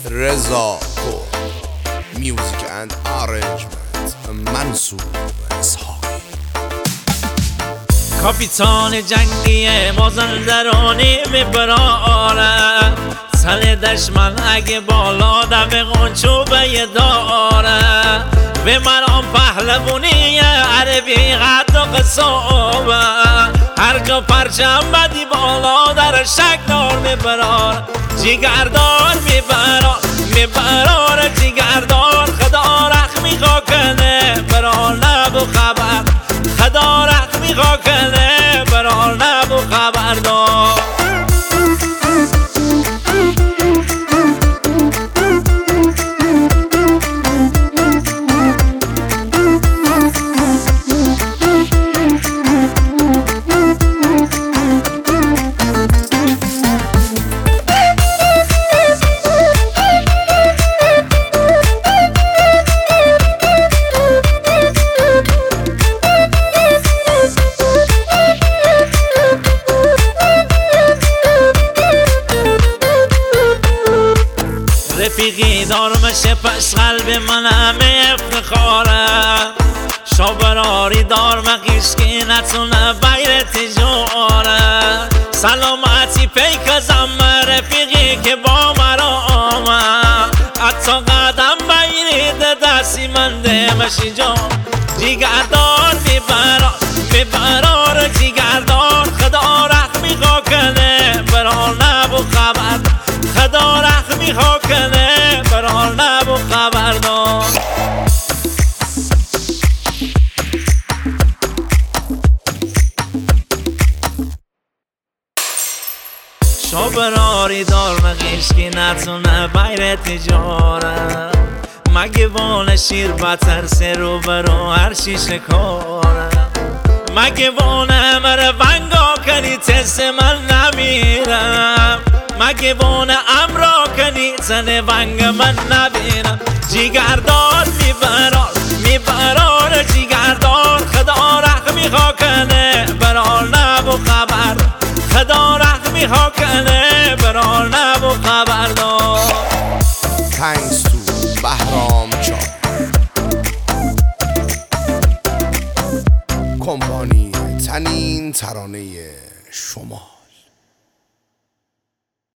رضا پور. میوزیک اند آرنجمنت منصور اسحاقی. کاپیتان جنگی مازندرانی میبراره، سر دشمن اگه بالا دم قنچوبه داره، به مرام پهلوونی عربی قد و قصابه، هر جا پرچم بدی بالا در شکدار میبرار، جیگردار میبرار جیگردار، خدا رحمی کنه برار نبو خبر، خدا رحمی کنه برار نبو خبردار. رفیقی دارمشه پس قلب من همه افتخاره، شابراری دارم قیش که نتونه بیر تجاره، سلامتی پیک زم رفیقی که با مرا آمد، حتی قدم بگیرید دستی من دمشی جان، جیگردار میبرار جیگردار، خدا رحمی کنه برار نبو خبر، خدا رحمی کنه برار نبو خبردار. شابراری دار مقیش که نتونه بیر تجاره، مگه وان شیر بترسه رو برو هر شیشه کاره، مگه وان همه ونگا کنی تست من نمیرم، مگه وان امرا کنی زن ونگ من نبینم، جیگردار میبرار جیگردار، خدا رحمی کنه برار نبو خبر، خدا رحمی کنه برار نبو خبردار. Thanks to بهرام چاپ کمپانی تنین ترانه شما.